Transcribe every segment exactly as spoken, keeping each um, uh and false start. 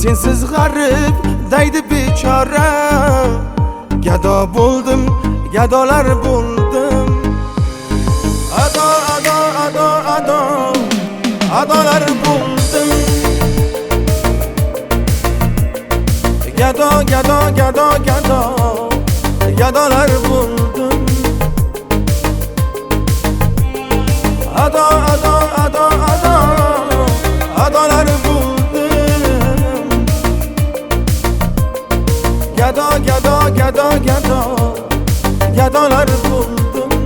sensiz g'arib deydi bechora. Gado bo'ldim, gadolar bo'ldim. Ado, ado, ado, ado, adolar bo'ldim. Gado, gado, gado, gado, gadolar bo'ldim. Ado, ado, ado, ado, adolar bo'ldim. Gado, gado, gado, gado, gadolar bo'ldim.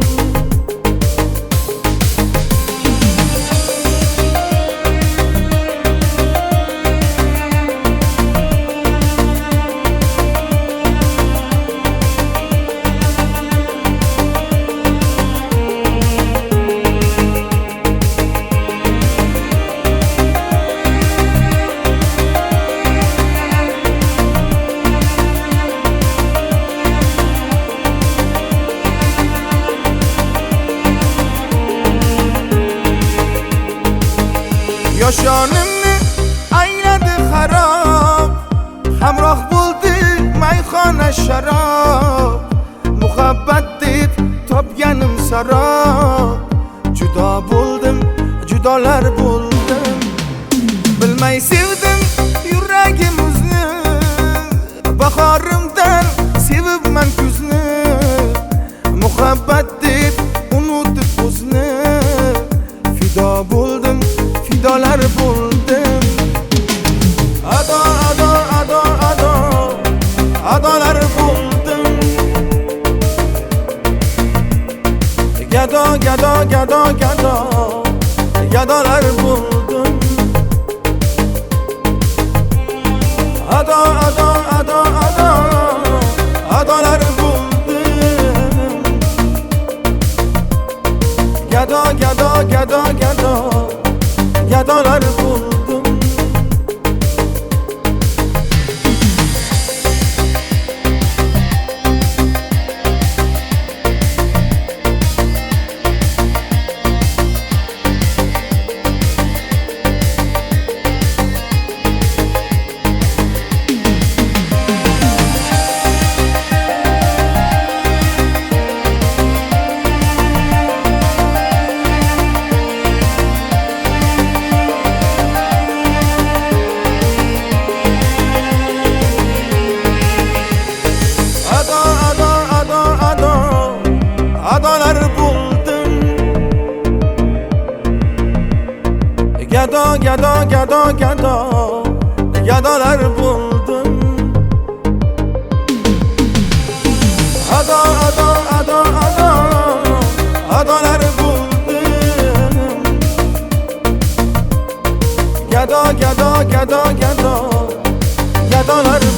Yoshonimni ayladi xarob, hamroh bo'ldi mayxona sharob. Muhabbat deb topganim sarob. Judo bo'ldim, judolar bo'ldim. Bilmay sevdim yuragimizni, bahorimdan sevibman kuzni. Muhabbat deb unutib o'zni, fido bo'ldim, fidolar bo'ldim. Ado, ado, ado, ado, adolar bo'ldim. Gado, gado, gado, gado, gadolar bo'ldim. Ado, ado, ado, ado, adolar bo'ldim. Gado, gado, gado, gado, gadolar bo'ldim. Adolar bo'ldim. Gado, gado, gado, gado, gadolar bo'ldim. Ado, ado, ado, ado, adolar bo'ldim. Gado, gado, gado, gado, gadolar